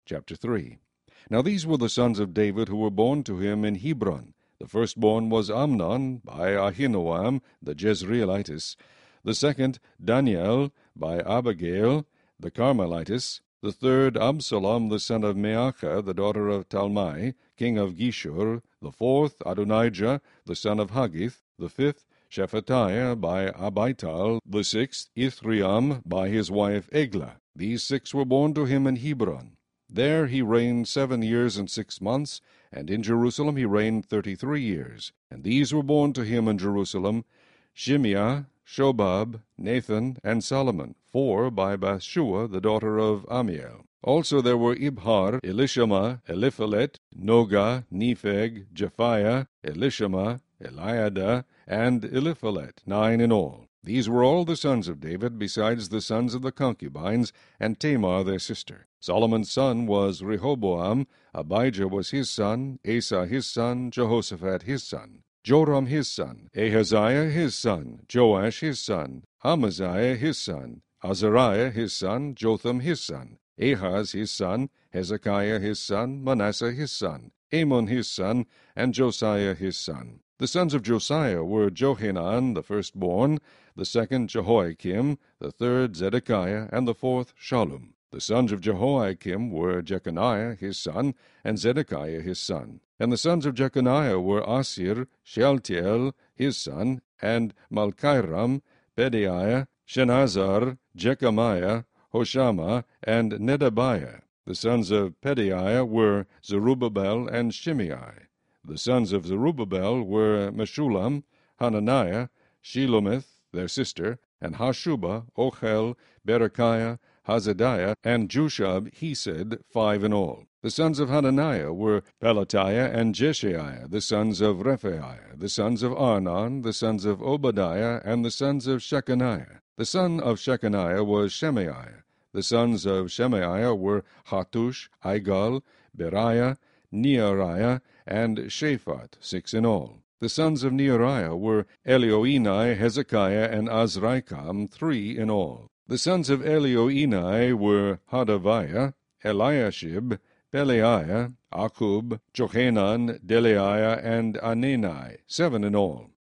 Chapter 3. Now these were the sons of David who were born to him in Hebron. The firstborn was Amnon, by Ahinoam the Jezreelitess. The second, Daniel, by Abigail the Carmelitess. The third, Absalom the son of Maachah, the daughter of Talmai, king of Geshur. The fourth, Adonijah, the son of Haggith. The fifth, Shephatiah, by Abital. The sixth, Ithream, by his wife Eglah. These 6 were born to him in Hebron. There he reigned 7 years and 6 months, and in Jerusalem he reigned 33 years. And these were born to him in Jerusalem, Shimeah, Shobab, Nathan, and Solomon, 4 by Bathshua, the daughter of Amiel. Also there were Ibhar, Elishama, Eliphalet, Noga, Nepheg, Japhiah, Elishama, Eliada, and Eliphalet, 9 in all. These were all the sons of David, besides the sons of the concubines, and Tamar their sister. Solomon's son was Rehoboam, Abijah was his son, Asa his son, Jehoshaphat his son, Joram his son, Ahaziah his son, Joash his son, Amaziah his son, Azariah his son, Jotham his son, Ahaz his son, Hezekiah his son, Manasseh his son, Amon his son, and Josiah his son. The sons of Josiah were Johanan the firstborn, the second Jehoiakim, the third Zedekiah, and the fourth Shallum. The sons of Jehoiakim were Jeconiah his son, and Zedekiah his son. And the sons of Jeconiah were Asir, Shealtiel his son, and Malchiram, Pedaiah, Shenazar, Jechamiah, Hoshama, and Nedabiah. The sons of Pedaiah were Zerubbabel and Shimei. The sons of Zerubbabel were Meshullam, Hananiah, Shelomith, their sister, and Hashubah, Ochel, Berechiah, Hazadiah, and Jushab Hesed, 5 in all. The sons of Hananiah were Pelatiah and Jeshaiah, the sons of Rephaiah, the sons of Arnon, the sons of Obadiah, and the sons of Shechaniah. The son of Shechaniah was Shemaiah. The sons of Shemaiah were Hattush, Igal, Beriah, Neariah, and Shaphat, 6 in all. The sons of Neariah were Elioenai, Hezekiah, and Azrikam, 3 in all. The sons of Elioenai were Hodaviah, Eliashib, Pelaiah, Akub, Johanan, Delaiah, and Anani, 7 in all.